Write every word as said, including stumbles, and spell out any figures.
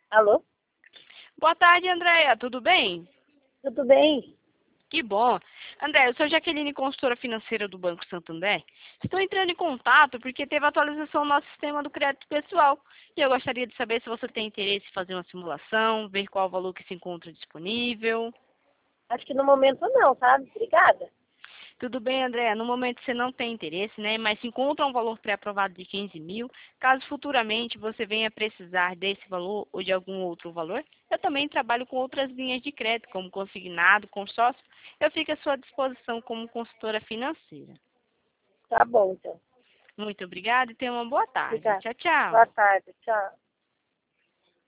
Alô? Boa tarde, Andréia. Tudo bem? Tudo bem? Que bom. Andréia, eu sou Jaqueline, consultora financeira do Banco Santander. Estou entrando em contato porque teve atualização no nosso sistema do crédito pessoal. E eu gostaria de saber se você tem interesse em fazer uma simulação, ver qual o valor que se encontra disponível. Acho que no momento não, sabe? Obrigada. Tudo bem, Andréia. No momento você não tem interesse, né? Mas se encontra um valor pré-aprovado de quinze mil, caso futuramente você venha precisar desse valor ou de algum outro valor, eu também trabalho com outras linhas de crédito, como consignado, consórcio. Eu fico à sua disposição como consultora financeira. Tá bom, então. Muito obrigada e tenha uma boa tarde. Obrigada. Tchau, tchau. Boa tarde. Tchau.